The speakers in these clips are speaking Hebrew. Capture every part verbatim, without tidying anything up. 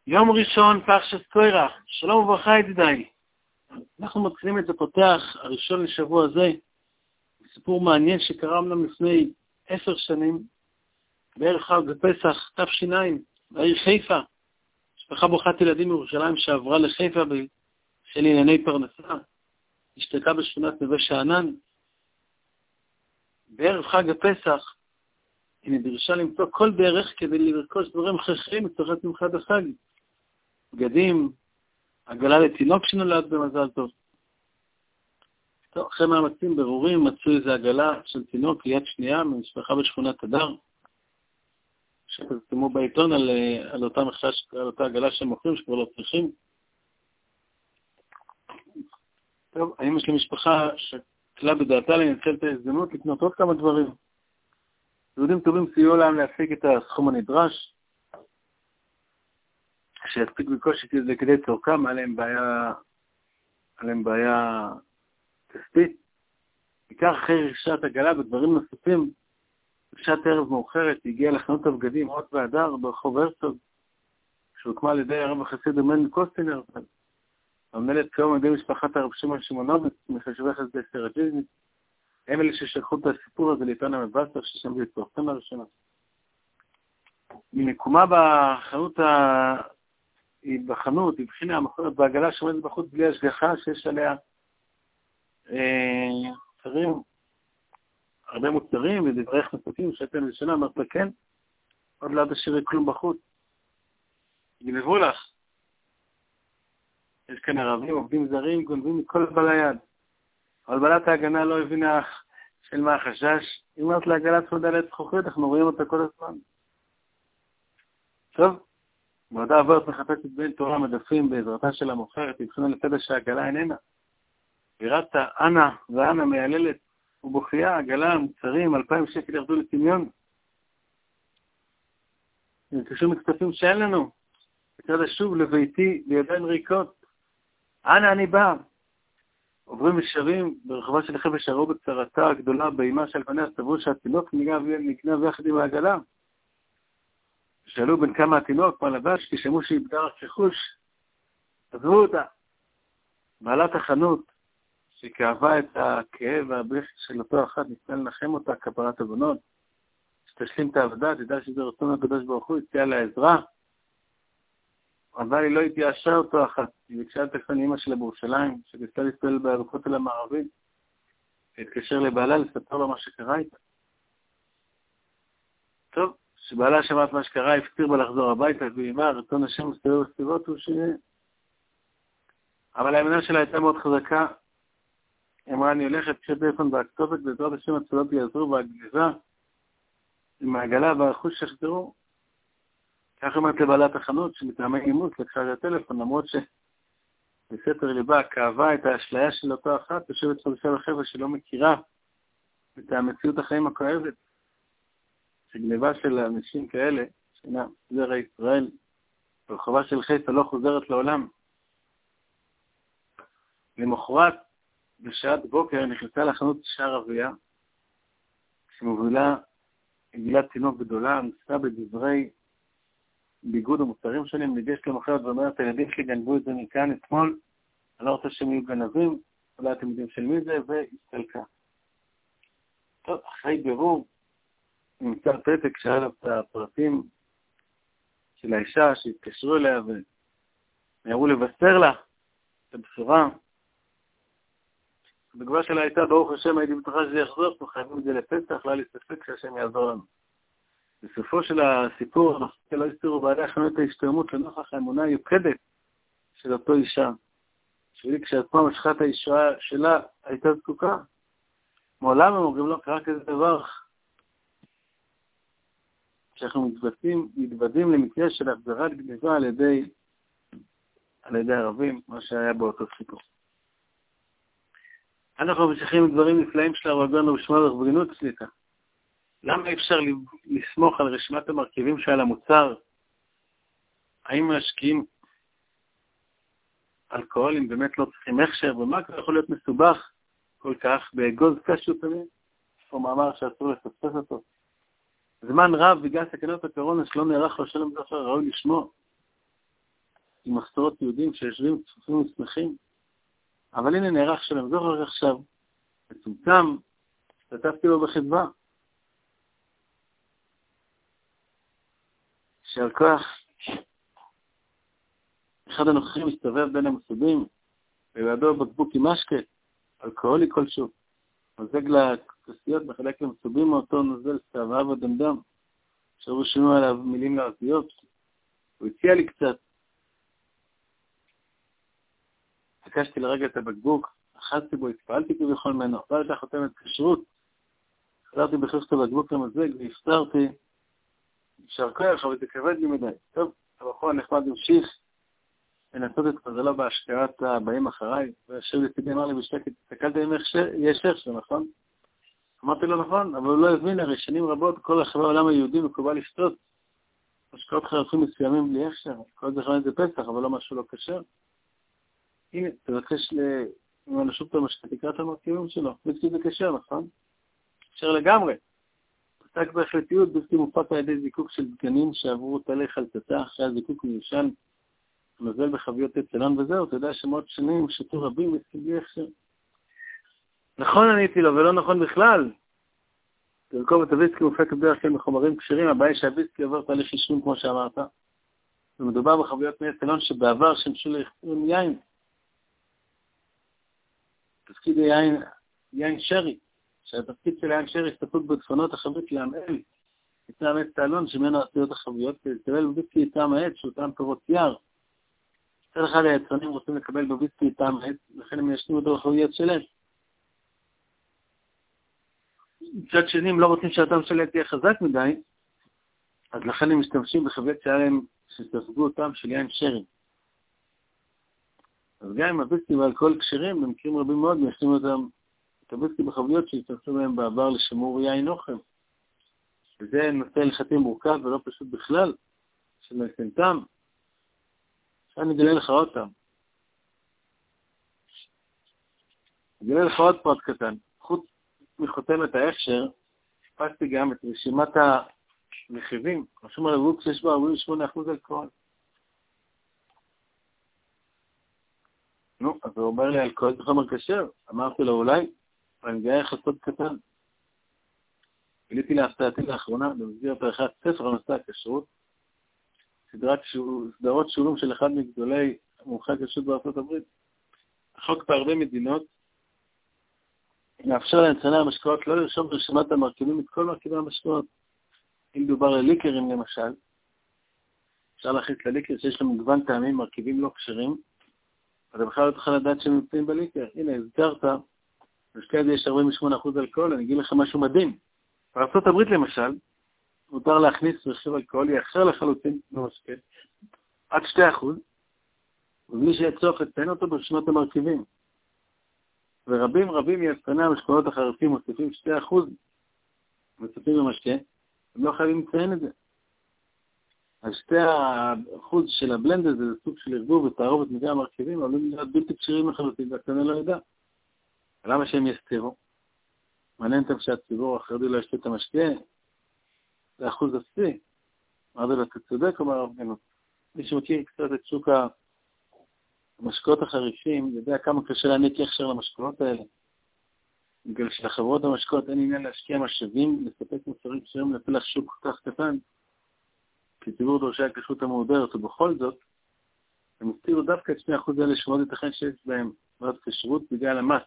יום ראשון, פרשת קורח. שלום וברכה ידידיי. אנחנו מתחילים את הפותח הראשון לשבוע הזה, סיפור מעניין שקרה אמנם לפני עשר שנים, בערב חג בפסח, תש"ע, בעיר חיפה. משפחה ברוכת ילדים מירושלים שעברה לחיפה בשל ענייני פרנסה, השתקעה בשכונת נווה שאנן. בערב חג הפסח, היא נדרשה למצוא כל דרך כדי לרכוש דברים הכרחיים לצורכי שמחת החג. בגדים, עגלה לתינוק שנולד במזל טוב. טוב, אחרי מאמצים ברורים מצאו איזו עגלה של תינוק ליד שנייה ממשפחה בשכונת הדר, שפרסמו בעיתון על, על, אותה מחש, על אותה עגלה שהם מוכרים שכבר לא צריכים. טוב, האמא של המשפחה שקלה בדעתה לנצל את ההזדמנות לקנות עוד כמה דברים. יהודים טובים סייעו להם להפיק את הסכום הנדרש, שיספיק בקושי כדי צורכם, עליהם בעיה, עליהם בעיה כספית. בעיקר אחרי רכישת עגלה ודברים נוספים, בשעת ערב מאוחרת הגיעה לחנות הבגדים אות והדר ברחוב הרצוג, שהוקמה על ידי הרב החסיד מנדל קוסטינר, המנהלת כיום על ידי משפחת הרב שמעון שמעונוביץ, מחשובי חסדי סטרג'יזמי. הם אלה ששלחו את הסיפור הזה לעיתון המבשר, ששם זה התפרסם לראשונה. ממקומה בחנות ה... היא בחנות, היא בחינה המכונת בעגלה שעומדת בחוץ בלי השגחה, שיש עליה מוצרים, אה, הרבה מוצרים ודברי הכנסתים שאתם לשנה, אמרת לה כן, עוד לא תשאירי כלום בחוץ. גנבו לך. יש כאן ערבים, עובדים זרים, גונבים מכל בעל היד. אבל בעלת ההגנה לא הבינה של מה החשש. היא אומרת לעגלה צמודה לעץ זכוכית, אנחנו רואים אותה כל הזמן. טוב. בעודה עברת מחפשת בין תורה מדפים בעזרתה של המוכרת, הבחינה לפדע שהעגלה איננה. ויראת אנה ואנה מייללת ובוכייה, עגלה, מוצרים, אלפיים שקל ירדו לטמיון. נרכשו מצטפים שאין לנו. בצד השוב לביתי בידיים ריקות. אנה אני בא. עוברים ושרים ברחבה של החבל שרו בצרתה הגדולה באימה של פניה, סברו שהתינוק נגנב יחד עם העגלה. שאלו בין כמה התינוק, מה לבש, כי שמעו שאיבדה רק רכוש, עזבו אותה. בעלת החנות, שכאבה את הכאב והבכי של אותו אחד, ניסה לנחם אותה כפרת עוונות, שתשלים את העבודה, תדע שזה רצון הקדוש ברוך הוא, הציעה לה עזרה, אבל היא לא התייאשה אותו אחת. היא ביקשה את הכפן אמא שלה בירושלים, שניסה להסתכל בכותל המערבי, והתקשר לבעלה לספר לו מה שקרה איתה. טוב. שבעלה שמעת מה שקרה, הפציר בה לחזור הביתה, ואימה, רצון השם מסתובב בסביבות הוא ש... אבל האמונה שלה הייתה מאוד חזקה. אמרה, אני הולכת כשטלפון והכתובת, בעזרת השם הצולות יעזרו, והגניבה עם העגלה והרכוש שחזרו. כך אומרת לבעלת החנות, שמטעמי אימוץ לקחה את הטלפון, למרות שבסתר ליבה כאבה את האשליה של אותו אחת, יושבת חדשה בחברה שלא מכירה את המציאות החיים הכואבת. שגניבה של אנשים כאלה, שינה זרע ישראל, ברחובה של חיפה לא חוזרת לעולם. למחרת, בשעת בוקר, נכנסה לחנות אישה ערבייה, שמובילה עגלת תינוק גדולה, נסתה בדברי ביגוד ומוצרים שונים, ניגשת למחרת ואומרת, הילדים שלי גנבו את זה מכאן אתמול, אני לא רוצה שהם יהיו גנבים, אולי אתם יודעים של מי זה, והסתלקה. טוב, אחרי בירור, נמצא פתק שהיה לה את הפרטים של האישה שהתקשרו אליה ונערו לבשר לה את הבשורה. התגובה שלה הייתה, ברוך השם, הייתי בטוחה שזה יחזור, אנחנו חייבים את זה לפסח, לא היה לי ספק שהשם יעזור לנו. בסופו של הסיפור, אנחנו לא הסתירו בעלי החנות ההשתלמות לנוכח האמונה היוקדת של אותו אישה. שלי כשעצמה משכת האישה שלה הייתה זקוקה. מעולם הם אומרים לו, קרה כזה דבר. שאנחנו מתוודים, מתוודים למקרה של החזרת גניבה על ידי, על ידי ערבים, מה שהיה באותו סיפור. אנחנו ממשיכים עם דברים נפלאים של הרבנו בשמה ורבנות סליחה. למה אפשר לסמוך על רשימת המרכיבים שעל המוצר? האם משקיעים אלכוהולים באמת לא צריכים הכשר, ומה כבר יכול להיות מסובך כל כך באגוז קשו תמיד? או מאמר שאסור לפספס אותו. זמן רב בגלל סכנות הקורונה שלא נערך לו שלום זכר ראוי לשמו. עם עשרות יהודים שיושבים צפופים ושמחים. אבל הנה נערך שלם, זוכר עכשיו, מצומצם, השתתפתי לו בחדווה. שעל כוח, אחד הנוכחים מסתובב בין המסובים, ולידו בקבוק עם משקה, אלכוהולי כלשהו. מזג לכוסיות, מחלק למסובים מאותו נוזל סתיו ודמדם, שהיו שינו עליו מילים לעזיות. הוא הציע לי קצת. הקשתי לרגע את הבקבוק, אחזתי בו, התפעלתי כביכול ממנו, לא הייתה חותמת כשרות. חזרתי בחוץ את הבקבוק למזג והפתרתי, נשאר כוח, אבל זה כבד לי מדי. טוב, הבחור הנחמד המשיך לנסות את מזלו בהשקעת הבאים אחריי, וישב לצידי אמר לי בשקט, הסתכלת אם יש הכשר, נכון? אמרתי לו נכון, אבל הוא לא הבין, הרי שנים רבות כל החברה העולם היהודי מקובל לשתות. השקעות חרפים מסוימים בלי הכשר, כל זה חמד זה פסח, אבל לא משהו לא קשר. הנה, תבקש ממנו שוב פעם שתקרא את המרכיבים שלו, בלתי זה קשר, נכון? קשר לגמרי. פסק בהחלטיות בלתי מופק על ידי זיקוק של דגנים שעברו תלי חלטתה אחרי הזיקוק מיושן, נוזל בחביות אצלון וזהו, אתה יודע שמאות שנים שתו רבים בלי הכשר. נכון עניתי לו, ולא נכון בכלל. תרכוב את הוויסקי מופק בדרך כלל מחומרים כשרים, הבעיה שהוויסקי עובר תהליך חישון כמו שאמרת. ומדובר בחביות מי אצלון שבעבר שמשו לאחסון יין. תפקיד יין, יין שרי, שהתפקיד של יין שרי הסתפק בדפנות החבית להמאל. יטעם עץ תעלון שמנו עשויות החביות, כדי בוויסקי יטעם העץ שהוא טעם פירות יער. מצד אחד היצרנים רוצים לקבל בוויסקי יטעם העץ, לכן הם ישנו אותו לחביות של עץ. מצד שני, הם לא רוצים שהטעם של עץ יהיה חזק מדי, אז לכן הם משתמשים בחביות שהיה להם שספגו אותם של יין שרי. אז גם עם הוויסקי ואלכוהול כשרים, במקרים רבים מאוד, מיישמים אותם את הוויסקי בחביות שהשתמשו בהם בעבר לשמור יין אוכל. וזה נושא הלכתי מורכב ולא פשוט בכלל, של מלכנתם. עכשיו אני אגלה לך עוד פעם. אגלה לך עוד פרט קטן. חוץ מחותמת ההכשר, חיפשתי גם את רשימת המחירים. רשום על הבוק שיש בה ארבעים ושמונה אחוז אלכוהול. נו, אז הוא אומר לי אלכוהול זה חומר כשר. אמרתי לו אולי, אני גאה חסות קטן. גיליתי להפתעתי לאחרונה, במסגרת עריכת ספר הנושא הכשרות, סדרת סדרות שולום של אחד מגדולי מומחי הכשרות בארצות הברית. החוק בהרבה מדינות מאפשר ליצרני המשקאות לא לרשום ברשימת המרכיבים את כל מרכיבי המשקאות. אם דובר לליקרים למשל, אפשר להכניס לליקר שיש לו מגוון טעמים מרכיבים לא כשרים, אתה בכלל לא תוכל לדעת שהם נמצאים בליקר. הנה, הזכרת, בשקע הזה יש ארבעים ושמונה אחוז אלכוהול, אני אגיד לך משהו מדהים. בארצות הברית למשל, מותר להכניס רכיב אלכוהולי אחר לחלוטין במשקה, עד שני אחוז, ובלי שיהיה צורך לציין אותו ברשימת המרכיבים. ורבים רבים מיצרני המשקאות החריפים מוסיפים שני אחוז מוסיפים במשקה, הם לא חייבים לציין את זה. אז שתי האחוז של הבלנד הזה זה סוג של ערבוב ותערובת מדי המרכיבים, אבל הם להיות בלתי קשירים לחלוטין, והקטנה לא ידע. למה שהם יסתירו? מעניין אותם שהציבור החרדי לא ישתה את המשקה, זה אחוז אפסי. אמרתי לו, אתה צודק, אומר הרב גנות. מי שמכיר קצת את שוק המשקאות החריפים, יודע כמה קשה להעניק הכשר למשקאות האלה. בגלל שלחברות המשקאות אין עניין להשקיע משאבים, לספק מוצרים כשרים לפלח שוק כל כך קטן, כי ציבור דורשי הכשרות המעודרת, ובכל זאת, הם הסתירו דווקא את שני אחוז האלה שמאוד ייתכן שיש בהם בעד כשרות בגלל המס.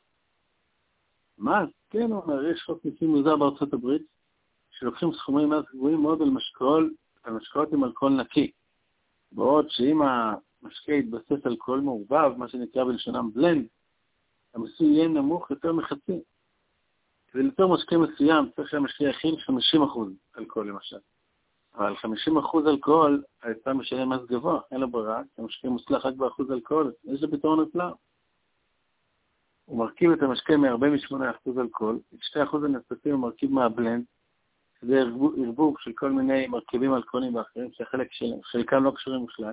מס? כן, הוא אומר, יש חוק מיסים מוזר בארצות הברית, שלוקחים סכומי מס גבוהים מאוד על משקאות, על משקאות עם אלכוהול נקי. בעוד שאם המשקה יתבסס על אלכוהול מעורבב, מה שנקרא בלשונם בלנד, המיסוי יהיה נמוך יותר מחצי. כדי ליצור משקה מסוים, צריך שהמשקה יכיל חמישים אחוז אלכוהול למשל. אבל חמישים אחוז אלכוהול, היצרן משלם מס גבוה, אין לו ברירה, כי המשקה מוצלח רק באחוז אלכוהול, יש לו פתרון נפלא. הוא מרכיב את המשקה מ-ארבעים ושמונה אחוז אלכוהול, את שני אחוז הנוספים הוא מרכיב מהבלנד, שזה ערבוב של כל מיני מרכיבים אלכוהוליים ואחרים, שהחלק של חלקם לא קשורים בכלל.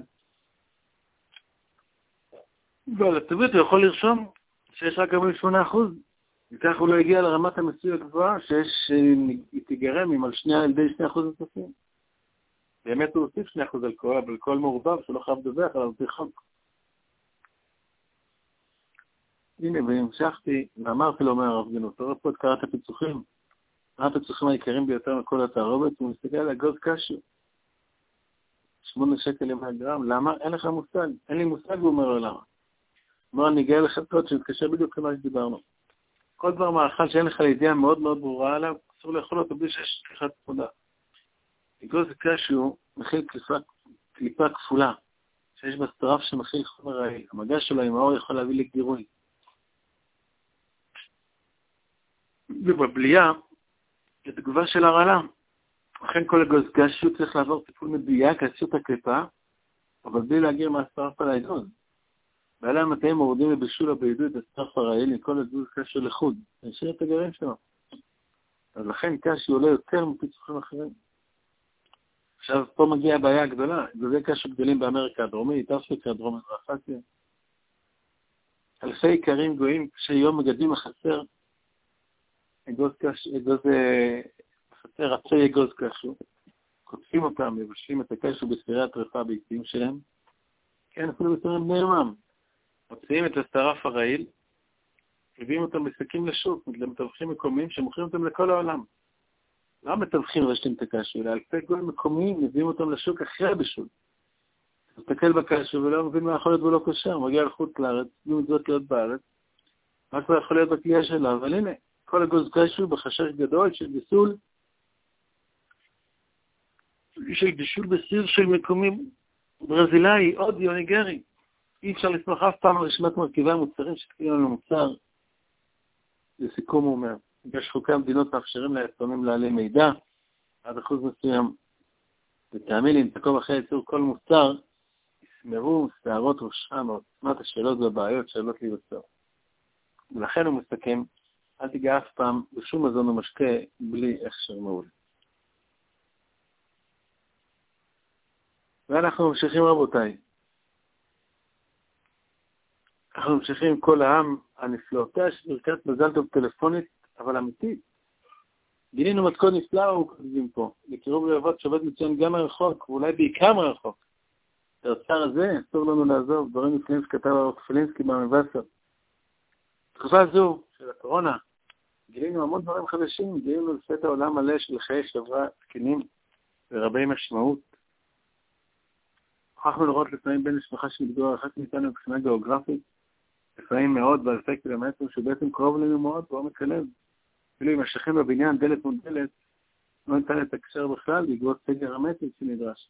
ועל הטבעית הוא יכול לרשום שיש רק ארבעים ושמונה אחוז, וכך הוא לא הגיע לרמת המיסוי הגבוהה שיש תיגרם עם על שני, על ידי שני אחוז נוספים. באמת הוא הוסיף שני אחוז אלכוהול, אבל אלכוהול מעורבב שלא חייב לדווח עליו לפי חוק. הנה, והמשכתי, ואמרתי לו מהרב גנות, אתה רואה פה את קראת הפיצוחים, קראת הפיצוחים העיקריים ביותר מכל התערובת, הוא מסתכל על אגוז קשיו. שמונה שקל למאה גרם, למה? אין לך מושג, אין לי מושג, הוא אומר לו למה. אומר, אני גאה לך קוד שמתקשר בדיוק למה שדיברנו. כל דבר מאכל שאין לך ידיעה מאוד מאוד ברורה עליו, אסור לאכול אותו בלי שיש כליפת כפולה. אגוז קשיו מכיל קליפה, קליפה כפולה, שיש בה סטרף שמכיל חומר רעיל. המגע שלו עם האור יכול להביא לגירוי. ובבלייה, את תגובה של הרעלה. לכן כל אגוז קשיו צריך לעבור טיפול מדויק על סיוט הקליפה, אבל בלי להגיר מהסטרף על האגוז. בעלי המטעים מורדים לבישול או בעידוד את הסטרף הרעיל מכל אגוז קשיו לחוד. להשאיר את הגרעין שלו. אז לכן קשיו עולה יותר מפיצוחים אחרים. עכשיו, פה מגיעה הבעיה הגדולה. אגוזי קשיו גדולים באמריקה הדרומית, אפריקה, דרום מזרח אסיה. אלפי איכרים גויים שיום מגדלים החסר, אגוז קשיו, אגוז חסר, עצי אגוז קשיו. קוטפים אותם, מבשלים את הקשיו בספירי הטרפה ביצים שלהם. כן, אפילו בספירים בני יומם. מוציאים את הסטרף הרעיל, מביאים אותם לשקים לשוק, למתווכים מקומיים שמוכרים אותם לכל העולם. לא מתווכים ובשלים את הקשיו, אלא אלפי גויים מקומיים, מביאים אותם לשוק אחרי הבישול. מסתכל בקשיו ולא מבין מה יכול להיות ולא קושר, מגיע לחוץ לארץ, במצוות להיות בארץ, מה כבר יכול להיות בכלייה שלה, אבל הנה, כל אגוז קשיו בחשש גדול של בישול, של בישול בסיר של מקומים ברזילאי, אודי או ניגרי. אי אפשר לסמוך אף פעם על רשימת מרכיבי המוצרים שתקיים לנו מוצר. לסיכום הוא אומר, יש חוקי המדינות מאפשרים ליצרנים להעלים מידע, עד אחוז מסוים, ותאמין לי, אם תקום אחרי ייצור כל מוצר, יסמרו שערות ראשם או עוצמת השאלות והבעיות שעלות להיווצר. ולכן הוא מסתכם, אל תיגע אף פעם בשום מזון ומשקה בלי הכשר מעולה. ואנחנו ממשיכים רבותיי. אנחנו ממשיכים עם כל העם הנפלאותיה של ברכת מזל טוב טלפונית, אבל אמיתית. גילינו מתכון נפלא, הוא כותבים פה. לקירוב לבבות שעובד מצוין גם מרחוק, ואולי בעיקר מרחוק. את האוצר הזה אסור לנו לעזוב, דברים נפלאים שכתב הרב פלינסקי במבשר. בתקופה זו של הקורונה, גילינו המון דברים חדשים, גילינו לפת העולם מלא של חיי שברה תקינים ורבי משמעות. הוכחנו לראות לפעמים בין משפחה שמתגורר אחת מאיתנו מבחינה גיאוגרפית, לפעמים מאות ואלפי קילומטרים שבעצם קרוב לנו מאוד בעומק הלב. אפילו אם השכן בבניין דלת מול דלת, לא ניתן לתקשר בכלל בעקבות סגר המטר שנדרש.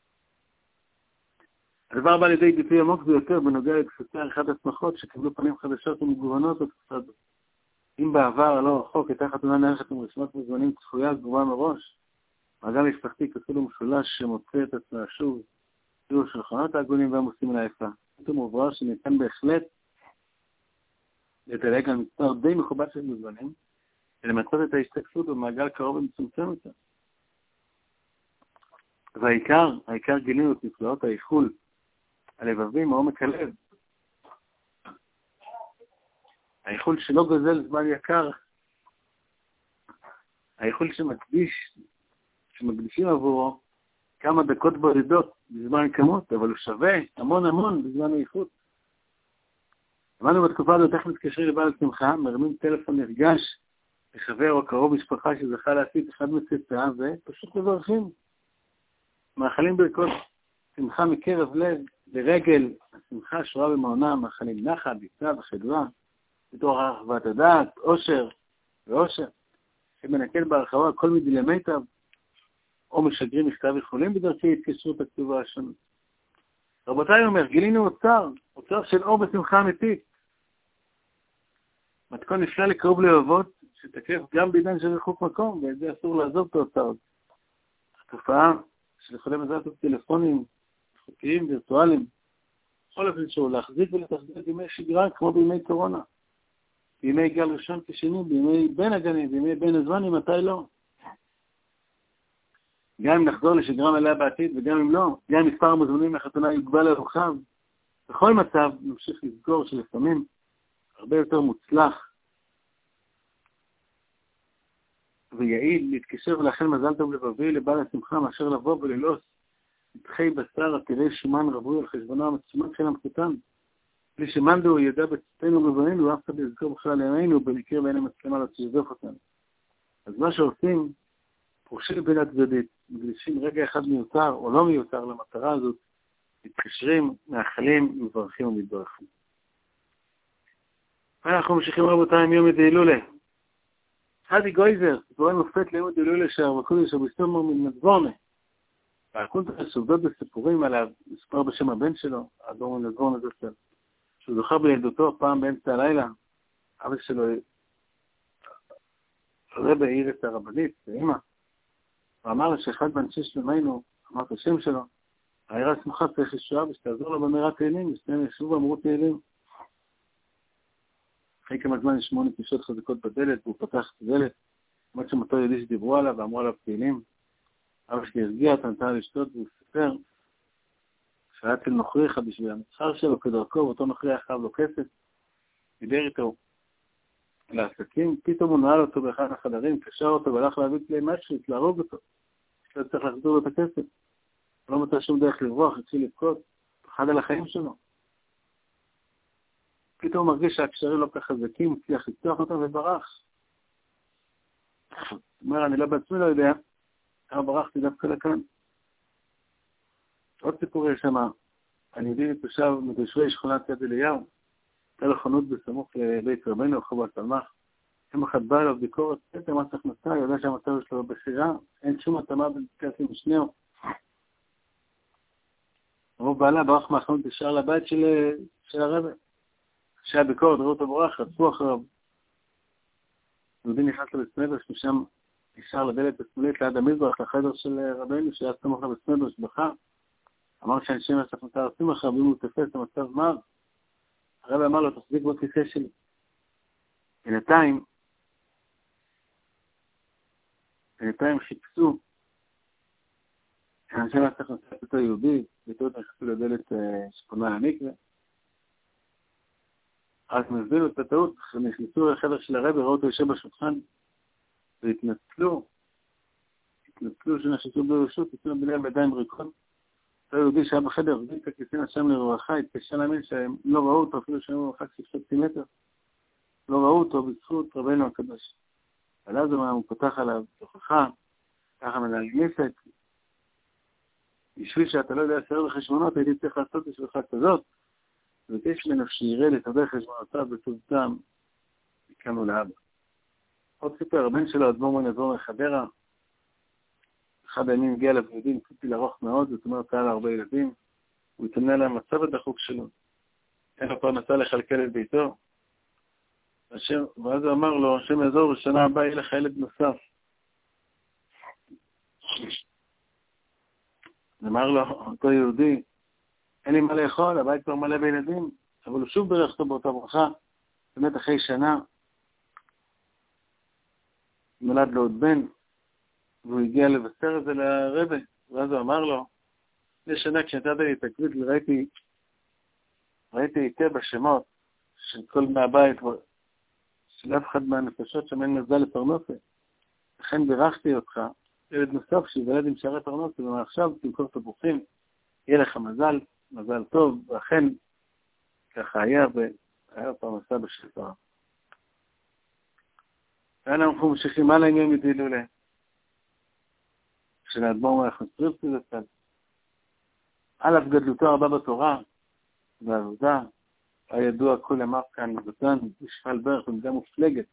הדבר בא לידי ביטוי עמוק ביותר בנוגע לתקופת עריכת הסמכות שקיבלו פנים חדשות ומגוונות בתקופה זו. אם בעבר הלא רחוק הייתה חתונה נערכת עם רשימת מוזמנים צפויה גבוהה מראש, מעגל משפחתי כפול ומשולש שמוצא את עצמה שוב, תראו שולחנות העגולים והעמוסים על היפה. פתאום הוברר שניתן בהחלט לדלג על מספר די מכובד של מוזמנים, ולמצות את ההשתקפות במעגל קרוב ומצומצם יותר. והעיקר, העיקר גילינו את נפלאות האיחול, הלבבים, מעומק הלב. האיחול שלא גוזל זמן יקר, האיחול שמקדיש, שמקדישים עבורו כמה דקות בודדות בזמן כמות, אבל הוא שווה המון המון בזמן האיכות. למדנו בתקופה הזאת איך מתקשרים לבעל שמחה, מרמים טלפון נרגש לחבר או קרוב משפחה שזכה להציץ אחד מצאצאיו, ופשוט מברכים. מאכלים ברכות שמחה מקרב לב, לרגל השמחה שורה במעונה, מאכלים נחת, ביצה וחדווה, בתור הרחבת הדעת, אושר ואושר, שמנקל בהרחבה כל מידי למיטב, או משגרים מכתב יכולים בדרכי התקשרות הכתובה השונות. רבותיי אומר, גילינו אוצר, אוצר של אור בשמחה אמיתית. מתכון נפלא לקרוב לאהובות, שתקף גם בעידן של רחוק מקום, ואת זה אסור לעזוב את האוצר. התופעה של יכולים לזאת טלפונים חוקיים, וירטואליים, בכל אופן שהוא להחזיק ולתחזיק בימי שגרה, כמו בימי קורונה. בימי גל ראשון כשני, בימי בין הגנים, בימי בין הזמנים, מתי לא. גם אם נחזור לשגרה מלאה בעתיד, וגם אם לא, גם אם מספר המוזמנים לחתונה יוגבל לרוחב, בכל מצב נמשיך לזכור שלפעמים הרבה יותר מוצלח ויעיל להתקשר ולאחל מזל טוב לבבי לבעל השמחה מאשר לבוא וללעוס נתחי בשר, עתירי שומן רבוי על חשבונו המצומת של המחותן. בלי שמנדו הוא ידע בצאתנו ובבנינו, ואף אחד יזכור בכלל ימינו, במקרה ואין המצלמה לא תשזוף אותנו. אז מה שעושים, פורשים בין הצדדית, מקדישים רגע אחד מיותר או לא מיותר למטרה הזאת, מתקשרים, מאחלים, מברכים ומתברכים. אנחנו ממשיכים רבותיים יום דהילולה. חדי גויזר, סיפורי מופת ליום דהילולה שער וקודש וביסומר מנדבורנה. והקונטרס סוגדות בסיפורים עליו, מספר בשם הבן שלו, האדור מנדבורנה זצל, שהוא זוכר בילדותו פעם באמצע הלילה, אבא שלו עולה בעיר את הרבנית, ואמא, ואמר לה שאחד באנשי שלמנו, אמר את השם שלו, העירה סמוכה צריך ישועה ושתעזור לו במהרה תהילים, ושניהם ישבו ואמרו תהילים. אחרי כמה זמן נשמעו נקישות חזקות בדלת, והוא פתח את הדלת, עמד שם אותו יהודי שדיברו עליו ואמרו עליו תהילים. אבא שלי הרגיע אותה, נתן לה לשתות, והוא סיפר שהיה אצל נוכריך בשביל המסחר שלו כדרכו, ואותו נוכרי אחריו לו כסף, דיבר איתו לעסקים, פתאום הוא נועל אותו באחד החדרים, קשר אותו והלך להביא כלי משהו, להרוג אותו. לא צריך להחזיר לו את הכסף. לא מצא שום דרך לברוח, התחיל לבכות, פחד על החיים שלו. פתאום הוא מרגיש שהקשרים לא כך חזקים, הצליח לפתוח אותם וברח. הוא אומר, אני לא בעצמי לא יודע, כמה ברחתי דווקא לכאן. עוד סיפור יש שם, אני יודעים את תושב מתושבי שכונת יד אליהו, הייתה לו חנות בסמוך לבית רבנו, רחוב הסלמך. יום אחד בא אליו ביקורת, פתאום מס הכנסה, יודע שהמצב שלו בחירה, אין שום התאמה בין כסים ושניהו. רוב בעלה ברח מהחנות ישר לבית של, של הרבא. כשהיה ביקורת, ראו אותו ברח, רצו אחריו. יהודי נכנס לבית מדרש, משם נשאר לדלת השמאלית ליד המזרח, לחדר של רבנו, שהיה סמוך לבית מדרש, בכה. אמר שאנשים מס הכנסה עושים אחריו, אם הוא תפס את המצב מר, הרבא אמר לו, תחזיק בכיסא שלי. בינתיים, בינתיים חיפשו, אנשים מס הכנסה אותו יהודי, בטעות נכנסו לדלת שפונה למקווה. אז מזבינו את הטעות, נכנסו לחדר של הרבא, ראו אותו יושב בשולחן, והתנצלו, התנצלו שנשתו ברשות, התנצלו ביניהם בידיים ריקות. אותו יהודי שהיה בחדר, הביא את הכיסא השם לרווחה, התקשה להאמין שהם לא ראו אותו, אפילו שהם מרחק של סנטימטר. לא ראו אותו בזכות רבנו הקדוש. אבל אז הוא פותח עליו תוכחה, ככה מנהלים עסק. בשביל שאתה לא יודע לסייר בחשבונות, הייתי צריך לעשות בשבילך כזאת, וביקש ממנו שיראה לתווך חשבונותיו בטוב טעם, מכאנו לאבא. עוד סיפר, הבן שלו, אדמו"ר מנדבורנה מחדרה, אחד הימים הגיע אליו יהודי, ניסיתי לארוך מאוד, זאת אומרת, היה לה הרבה ילדים, הוא התאמנה להם מצב את החוק שלו, אין לו פרנסה לכלכל את ביתו, השם, ואז הוא אמר לו, השם יעזור, בשנה הבאה יהיה לך ילד נוסף. אמר לו, אותו יהודי, אין לי מה לאכול, הבית כבר מלא בילדים, אבל הוא שוב ברך אותו באותה ברכה, באמת אחרי שנה, נולד לו עוד בן, והוא הגיע לבשר את זה לרבא, ואז הוא אמר לו, לפני שנה כשנתת לי את הקביט, ראיתי, ראיתי היטב בשמות של כל מהבית, של אף אחד מהנפשות שם אין מזל לפרנסה. לכן בירכתי אותך, ילד נוסף שיוולד עם שערי פרנסה, ומעכשיו תמכור תפוחים, יהיה לך מזל, מזל טוב, ואכן ככה היה, והיה פרנסה בשפר. ואנחנו ממשיכים על העניין מדהילולה. של האדמו"ר מהחסריפטי לצד. על אף גדלותו הרבה בתורה והעבודה, הידוע כל אמר כאן בזן, בשפל ברך במידה מופלגת.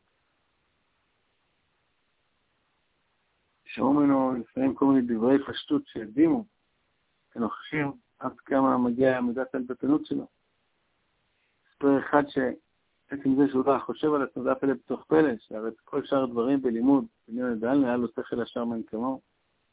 שמעו ממנו לפעמים כל מיני דברי פשטות שהקדימו, כנוחשים עד כמה מגיע מידת הלבטנות שלו. ספר אחד שעצם זה שהוא לא חושב על עצמו, זה הפלא בתוך פלא, שהרי כל שאר הדברים בלימוד, בניון הדלני, היה לו שכל ישר מן כמוהו.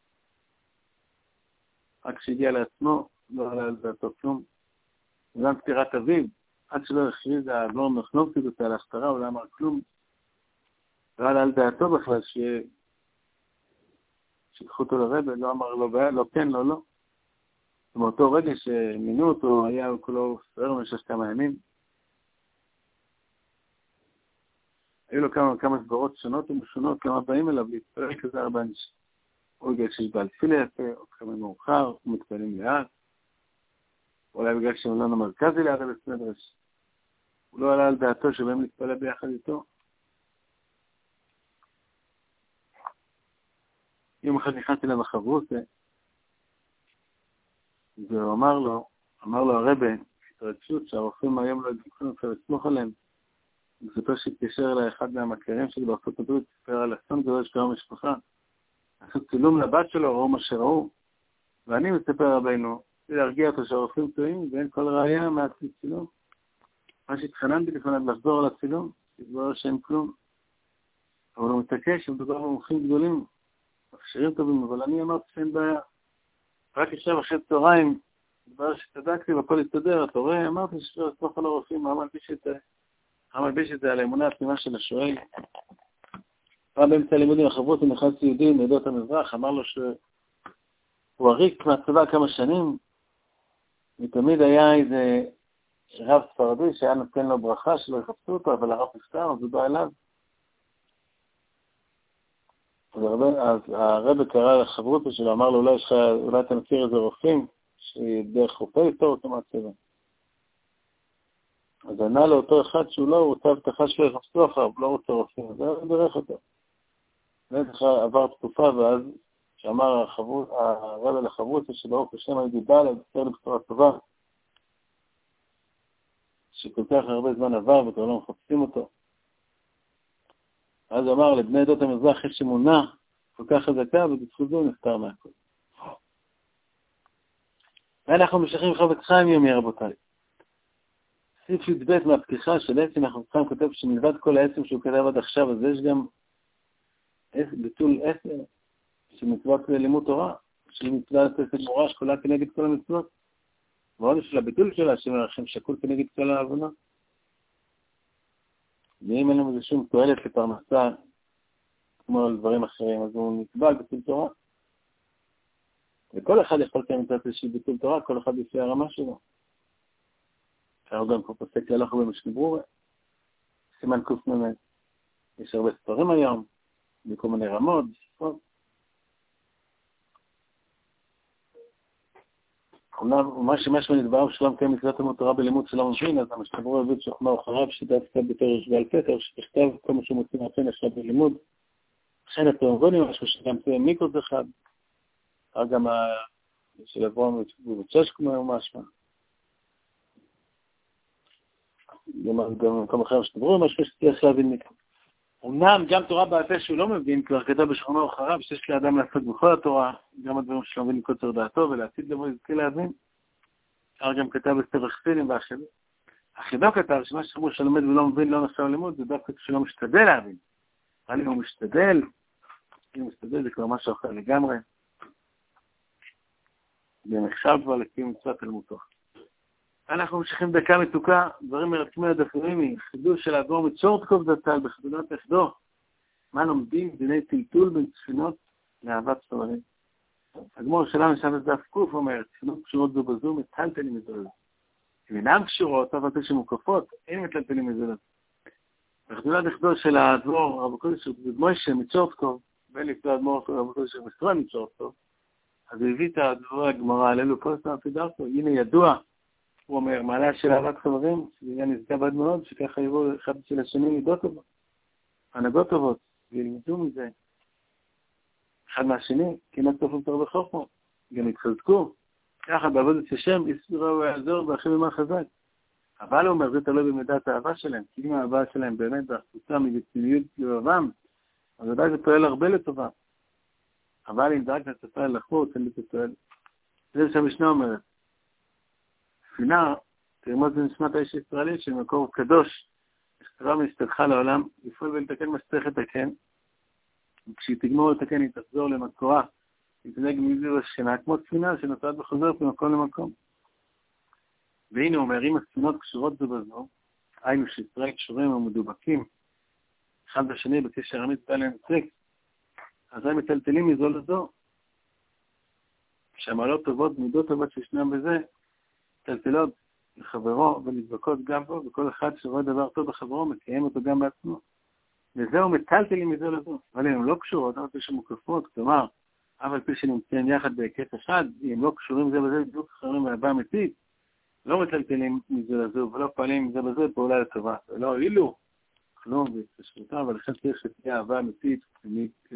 רק כשהגיע לעצמו, לא עלה על דעתו כלום. וגם פטירת אביו, עד שלא הכריז האדמו"ר מחנובסקי אותה על ההכתרה, הוא לא אמר כלום. לא עלה על דעתו בכלל, שיקחו אותו לרבא, לא אמר לו בעיה, לא כן, לא לא. ומאותו רגע שמינו אותו, היה כולו סוער במשך כמה ימים. היו לו כמה, כמה סברות שונות ומשונות, כמה באים אליו להתפלל כזה הרבה אנשים. או בגלל שיש בעל תפילה יפה, או כמה מאוחר, הוא מתפעלים לאט, אולי בגלל שמלון המרכזי ליד הבית מדרש. הוא לא עלה על דעתו שבהם להתפלל ביחד איתו. יום אחד נכנסתי להם החברות, והוא אמר לו, אמר לו הרבה, התרגשות שהרופאים היום לא ידעו לך לסמוך עליהם. הוא סיפר שהתקשר אליי אחד מהמכרים שלי בארצות הברית, סיפר על אסון גדול שקרה משפחה. עשו צילום לבת שלו, ראו מה שראו, ואני מספר רבינו, להרגיע אותו שהרופאים טועים, ואין כל ראייה מהצילום. מה שהתחננתי לפניו לחזור על הצילום, התברר שאין כלום. אבל הוא מתעקש, הוא מדבר במומחים גדולים, מכשירים טובים, אבל אני אמרתי שאין בעיה. רק עכשיו אחרי צהריים, דבר שצדקתי והכל הסתדר, אתה רואה, אמרתי ששבר לסמוך על הרופאים, מה מלביש את זה? מה מלביש את זה על האמונה הפנימה של השואל? פעם באמצע הלימודים, החברות עם אחד יהודי מעדות המזרח, אמר לו שהוא עריק מהצבא כמה שנים, ותמיד היה איזה רב ספרדי שהיה נותן לו ברכה שלא יחפשו אותו, אבל הרב נפטר, אז הוא בא אליו. אז הרב קרא לחברות שלו, אמר לו, אולי, אולי אתה מכיר איזה רופאים, שדרך רופא איתו אותו מהצבא. אז ענה לו אותו אחד שהוא לא רוצה הבטחה שלו יחפשו אחר, הוא לא רוצה רופאים, אז הוא ברך אותו. ואיך עבר תקופה, ואז שאמר הרב לחברות שברוך השם הייתי בא לה, בסדר לבשורה טובה, שכל כך הרבה זמן עבר וכבר לא מחפשים אותו. אז הוא אמר, לבני עדות המזרח יש אמונה כל כך חזקה, ובזכות זו נפטר מהכל. ואנחנו משכים חפץ חיים יומי, רבותיי. סעיף י"ב מהפתיחה של עצם, אנחנו חיים כותב שמלבד כל העצם שהוא כתב עד עכשיו, אז יש גם ביטול עשר של מצוות לימוד תורה, של מצוות עשר מורה שקולה כנגד כל המצוות. ועוד של הביטול שלה, שמרחם שקול כנגד כל העבודה. ואם אין לנו איזה שום תועלת לפרנסה, כמו על דברים אחרים, אז הוא נקבע ביטול תורה. וכל אחד יכול כאן לתת איזושהי ביטול תורה, כל אחד לפי הרמה שלו. אפשר גם פה פוסק להלוך במשנה ברורה, סימן קוף ממד. יש הרבה ספרים היום, בכל מיני רמות, בספרות. ומה שמשהו נדבר שלום כאן מצוות לימוד תורה בלימוד שלא מבין, אז המשנה ברורה הביא שחמה אחריו שדווקא בתור ועל פתר, שתכתב כל מה שמוצאים לכן עכשיו בלימוד. לכן אתם אומרים משהו שגם זה מיקרוס אחד, גם של אברהם ובצ'ש כמו משהו. גם במקום אחר שתדברו, משהו שתצליח להבין מכאן. אמנם גם תורה בעל פה שהוא לא מבין, כבר כתב בשכמה אחריו, שיש לאדם לעשות בכל התורה, גם הדברים שלא מבין מקוצר דעתו, ולעתיד לבוא יזכה להבין. אפשר גם כתב בספר חסידים והאחרים. החידו כתב שמה שחבור שלומד ולא מבין לא נחשב לימוד, זה דווקא כשלא משתדל להבין. אבל אם הוא משתדל, אם הוא משתדל זה כבר משהו אחר לגמרי. זה נחשב כבר לקיום מצוות תלמוד תורה. אנחנו ממשיכים דקה מתוקה, דברים מרתמי הדפורימי, חידוש של האדמו"ר מצ'ורטקוב זצ"ל בחתונת נכדו. מה לומדים? דיני טלטול בין תפילות לאהבת ספרים. האדמו"ר שלנו שם את דף קוף אומר, תפילות קשורות זו בזו, מטלטלים מזו לזו. אם אינן קשורות, אבל זה שמוקפות, אין מטלטלים מזו לזו. בחתונת נכדו של האדמו"ר רב הקודש משה מצ'ורטקוב, ולפני האדמו"ר רב הקודש מסרון מצ'ורטקוב, אז הוא הביא את הדבר הגמרא, עלינו כל סתם פידרתו, הנה ידוע, הוא אומר, מעלה של אהבת חברים, שזה עניין נזכה בד מאוד, שככה יבואו אחד של השני מידות טובות, הנהגות טובות, וילמדו מזה, אחד מהשני, כמעט טוב יותר בחוכמו, גם התחזקו, ככה בעבודת השם, יסבירו ויעזור, והכי במה חזק. אבל הוא אומר, זה תלוי במידת האהבה שלהם, כי אם האהבה שלהם באמת בהחוצה מבציניות לבבם, אז עדיין זה פועל הרבה לטובה. אבל אם דרך נצפה לחוץ, אין לי תועל. זה שהמשנה אומרת, תפילה, תרמוז בנשמת האיש הישראלי של מקור קדוש, שכתבה מסתלחה לעולם, לפעול ולתקן מה שצריך לתקן, וכשהיא תגמור לתקן היא תחזור למקורה, היא תנהג מזיר השכנה, כמו תפילה שנוצרת וחוזרת ממקום למקום. והנה הוא אומר, אם הספינות קשורות זו בזו, היינו שישראל קשורים ומדובקים, אחד בשני בקשר אמיץ בעליהם טריקס, אז הם מטלטלים מזו לזו, שהמעלות טובות, מידות טובות שישנם בזה, טלטלות לחברו ולדבקות גם בו, וכל אחד שרואה דבר טוב בחברו, מקיים אותו גם בעצמו. וזהו מטלטלים מזו לזו. אבל אם הם לא קשורות, אבל יש מוקפות, כלומר, אף על פי שנמצאים יחד בהיקף אחד, אם לא קשורים זה בזה, בדיוק אחרים מהבא אמיתית, לא מטלטלים מזה לזו, ולא פועלים מזה בזה פעולה לטובה. ולא הועילו, כלום והתקשרותם, אבל לכן צריך שתהיה אהבה אמיתית, פנימית.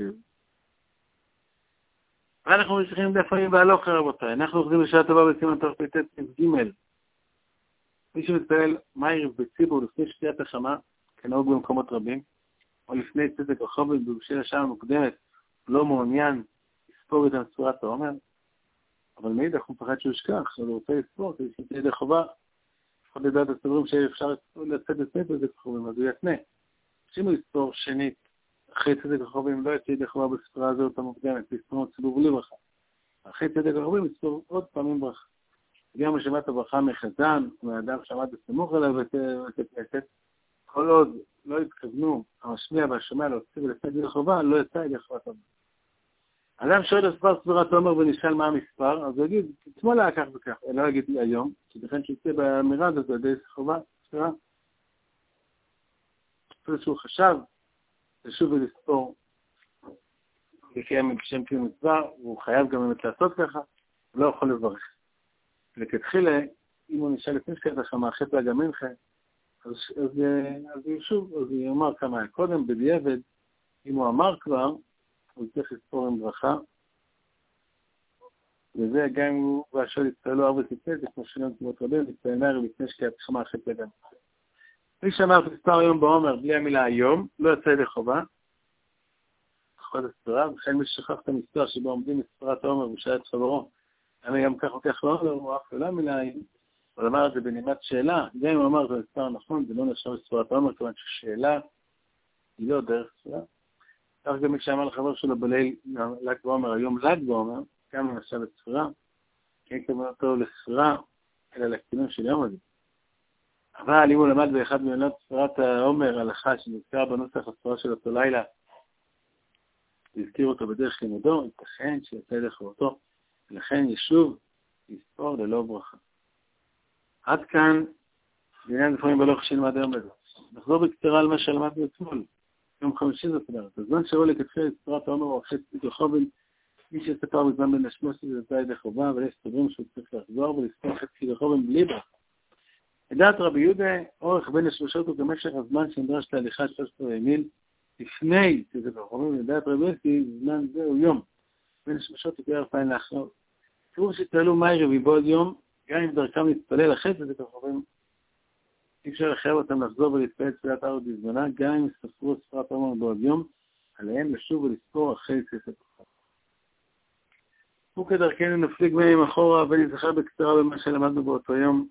ואנחנו ממשיכים דפים בהלוך, רבותיי. אנחנו עובדים בשעה טובה בסימן תרפ"ט ג'. מי שמתפעל מהי בציבור לפני שתיית החמה, כנהוג במקומות רבים, או לפני צדק החובל בבשל השעה המוקדמת, לא מעוניין לספור את צורת העומר, אבל מאידך הוא פחד שהוא ישכח, אז הוא רוצה לספור, כדי שתהיה ידי חובה, לפחות לדעת הסברים שאפשר לצאת לפני צדק החובים, אז הוא יתנה. שאם הוא יספור שנית, אחרי צדק החובים, לא יצא ידי חובה בספרה הזאת המוקדמת, לספור ציבור בלי ברכה. אחרי צדק החובים, לספור עוד פעמים ברכה. גם משמעת הברכה מחזן, מהאדם שעמד בסמוך אליו ותפלטת, כל עוד לא התכוונו, המשמיע והשומע להוציא ולפני ידי חובה, לא יצא ידי חובת הברכה. אדם שואל הספר ספירת עומר ונשאל מה המספר, אז הוא יגיד, אתמול היה כך וכך, אלא יגיד לי היום, שתכן שיצא באמירה הזאת, זה ידי חובה, ספירה. אפילו שהוא חשב, לשוב ולספור, לקיים בשם קיום מצווה, והוא חייב גם באמת לעשות ככה, הוא לא יכול לברך. וכתחילה, אם הוא נשאל לפני שכת החמה, אחרי פלגה מנחה, אז, אז, אז הוא שוב, אז הוא יאמר כמה היה קודם, בדיעבד, אם הוא אמר כבר, הוא צריך לספור עם ברכה, וזה גם אם הוא והשואל יתפעלו ארבע סיפט, כמו שלום כמות רבים, יתפעל נער לפני שכת החמה אחרי פלגה מנחה. מי שאמר מספר היום בעומר, בלי המילה היום, לא יצא ידי חובה, חובת הספירה, וכן מי ששכח את המספר שבו עומדים מספרת העומר ושאל את חברו, אני גם כך וכך לא אומר, הוא אף לא מילה, אבל אמר את זה בנימת שאלה, גם אם הוא אמר זה מספר נכון, זה לא נשאר מספרת העומר, כיוון ששאלה היא לא דרך ספירה. כך גם מי שאמר לחבר שלו בליל ל"ג בעומר, היום ל"ג בעומר, גם למשל לספירה, כי אין כוונה אותו לספירה, אלא לכינון של יום הזה. אבל אם הוא למד באחד מעונות ספירת העומר, הלכה שנזכר בנוסח הספירה של אותו לילה, והזכיר אותו בדרך לימודו, ייתכן שיצא ידי חובתו, ולכן ישוב לספור ללא ברכה. עד כאן, בעניין דברים בלוך שנלמד היום בזה. נחזור בקצרה על מה שלמדנו אתמול. יום חמישי זאת אומרת. הזמן שלו לכתחילה לספירת העומר הוא אחרי צדיק החובל, מי שספר בזמן בין השמוסי ויצא ידי חובה, אבל יש סברים שהוא צריך לחזור ולספור אחרי צדיק החובל בלי ברכה. לדעת רבי יהודה, אורך בין השלושות הוא כמשך הזמן שנדרש להליכה שלושת רבעי מיל, לפני צדיק החובל, לדעת רבי יהודה, זמן זה הוא יום. בין השלושות הוא כערב פעמים לאחר. תראו שתעלו מאי רבי בעוד יום, גם אם דרכם להתפלל אחרי צדיק החובל, אי אפשר לחייב אותם לחזור ולהתפלל תפילת ערב בזמנה, גם אם ספרו ספרת עומר בעוד יום, עליהם לשוב ולספור אחרי צדיק החובל. וכדרכנו נפליג מהם אחורה ונזכר בקצרה במה שלמדנו באותו יום.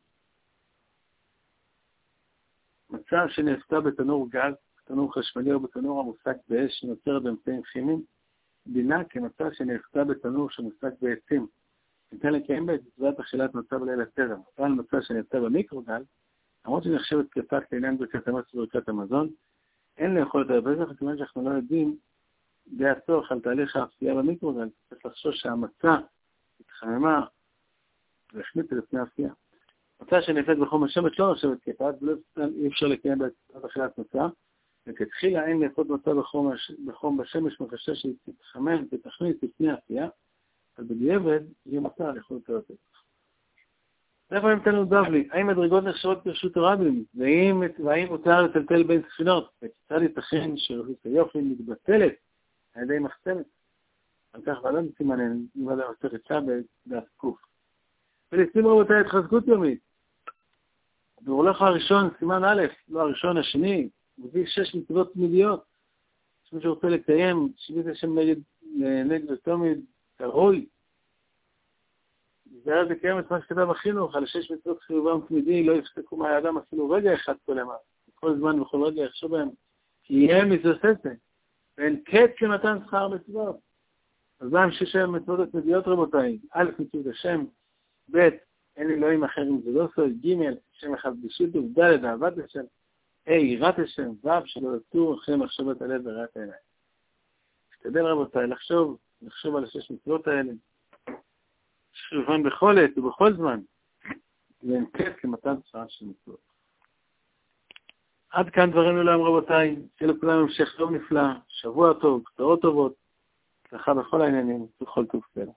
מצב שנעשתה בתנור גז, בתנור חשמלי או בתנור המוסק באש שנוצרת באמצעים כימיים, דינה כמצב שנעשתה בתנור שמוסק בעצים. ניתן לקיים בה את מצוות אכילת מצב ליל הטרם. אבל מצב שנעשתה במיקרוגל, למרות שנחשבת כפת לעניין ברכת המצב וברכת המזון, אין לאכול את הפסח, כיוון שאנחנו לא יודעים די הצורך על תהליך האפייה במיקרוגל, צריך לחשוש שהמצה התחממה והחמיצה לפני האפייה. מצה שנעשית בחום השמש לא נחשבת כפת, אי אפשר לקיים בה את אכילת מצה, וכתחילה אין לאכול מצה בחום, בחום בשמש מחשש שהיא תתחמם ותכניס לפני האפייה, אבל בדיעבד יהיה מצה לאכול את הפסח. איפה נתן לנו דבלי? האם מדרגות נחשבות ברשות הרבים? והאם, והאם מותר לטלטל בין ספינות? וכיצד ייתכן שרשות היופי מתבטלת על ידי מחצנת? על כך ועלון סימנן, נלמד המסכת שבת דף קוף. ולשים רבותיי התחזקות יומית. בהולך הראשון, סימן א', לא הראשון, השני, מביא שש מצוות תמידיות. שמי שרוצה לקיים, שביט השם נגד, נגד ותמיד, תרוי. זה היה לקיים את מה שכתב החינוך, על שש מצוות חיובם תמידי, לא יפסקו מהאדם אפילו רגע אחד כל ימה. כל זמן וכל רגע יחשוב בהם, כי יהיה מתוססת, ואין קץ למתן שכר מצוות. אז מה עם שש מצוות התמידיות רבותיי? א', מצוות השם, ב', אין אלוהים אחר אם זה לא סוד, ג', שם אחד בשיתוף, ד', אהבת השם, ה', יראת השם, ו', שלא יטור אחרי מחשבת הלב וראיית העיניים. תשתדל רבותיי לחשוב, לחשוב על השש מצוות האלה. שכיוון בכל עת ובכל זמן, ואין קץ למתן שכר של מצוות. עד כאן דברינו להם רבותיי, שיהיה לכולם המשך טוב נפלא, שבוע טוב, קצרות טובות, לך בכל העניינים, בכל טוב סלע.